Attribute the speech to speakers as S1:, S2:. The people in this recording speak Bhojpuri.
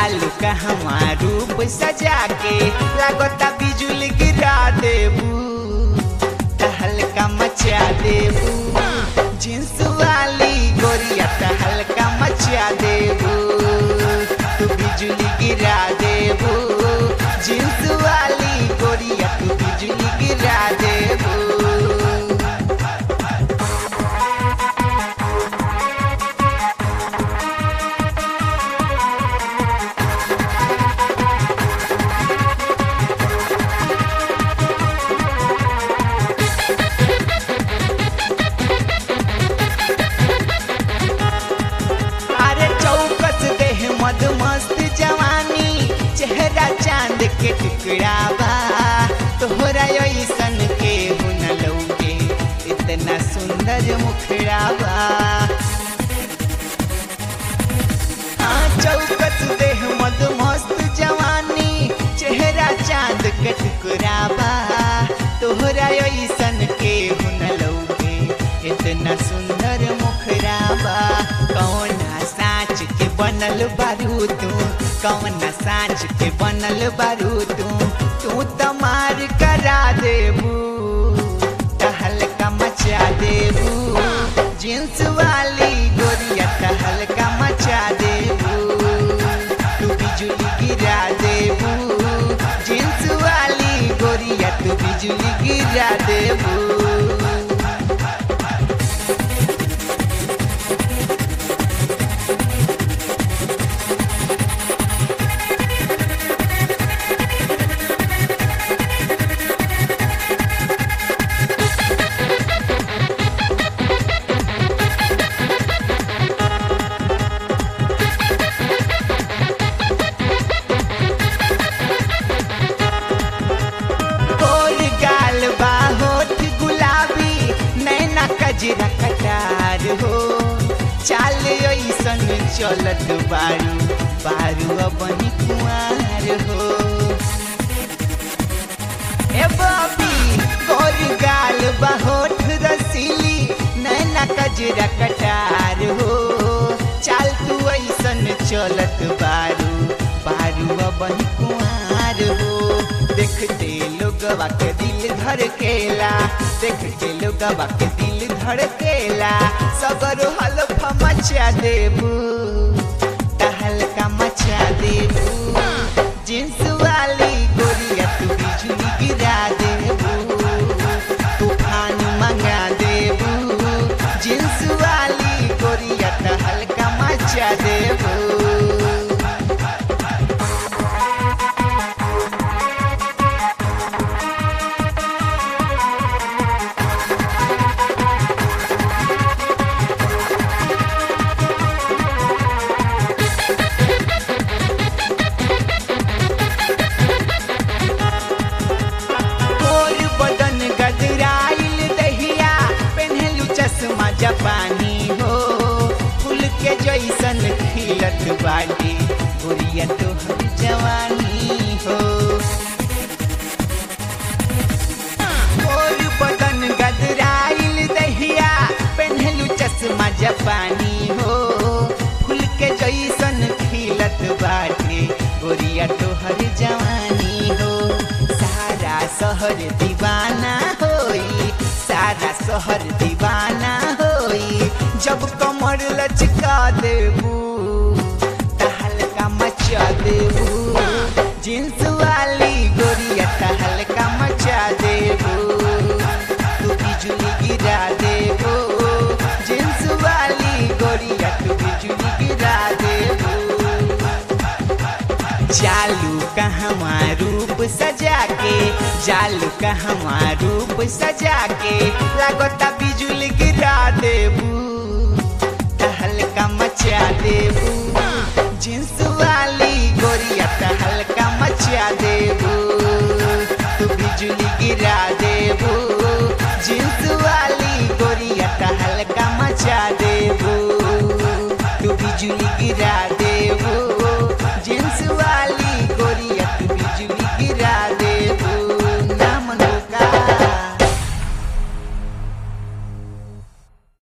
S1: चालू कहवा रूप सजा के लागता बिजुली गिरा देबू तहलका मचा देबू जींस वाली गोरिया तहलका मचा देबू तू बिजुली गिरा देबू जींस वाली गोरिया तू बिजुली गिरा देबू। मस्त जवानी चेहरा चांद के टुकड़ा बा तोहरा ऐसन के हुन लौके इतना सुंदर मुखड़ा बा। चौकस देह मद मस्त जवानी चेहरा चांद के टुकड़ा बा तोहरा ऐसन के हुन लौके इतना सुंदर मुखड़ा बा। कौना साँच के बनल बारू तू कौना साँच के बनल बारू तू तमार करा देबू तहलका मचा देबू जींस वाली गोरिया तहलका मचा देबू तू बिजुली गिरा देबू जींस वाली गोरिया तू बिजुली गिरा देबू। कजरा कटार हो चाल ऐसन चलत बारू बारू अपनी कुआर हो ए बबी गोर गाल बहोठ रसीली नैना कजरा कटार हो चाल तू ऐसन चलत बारू बारू अपनी कुआर हो। देखते लोगवा के दिल धड़केला देखते लोगवा के दिल धड़केला सगरो हलफा मचा देबू तहलका मचा देबू जींस वाली गोरिया तू बिजुली गिरा देबू तूफान मंगा देबू जींस वाली गोरिया तहलका मचा देबू। जापानी हो फूल के जैसन खिलत बाटी गोरिया तोहर जवानी हो और बदन गदराइल दहिया पहनलू चश्मा जापानी हो फूल के जैसन खिलत बाटी गोरिया तोहर जवानी हो। सारा शहर दीवाना होई सारा शहर दीवाना होई जब कमर लचका देबू तहलका मचा देबू जींस वाली गोरिया तहलका मचा देबू तू बिजुली गिरा देबू जींस वाली गोरिया तू बिजुली गिरा देबू। चालू कहवा रूप सजा के चालू कहवा रूप सजा के लागता बिजुली गिरा देबू तहलका मचा देबू जींस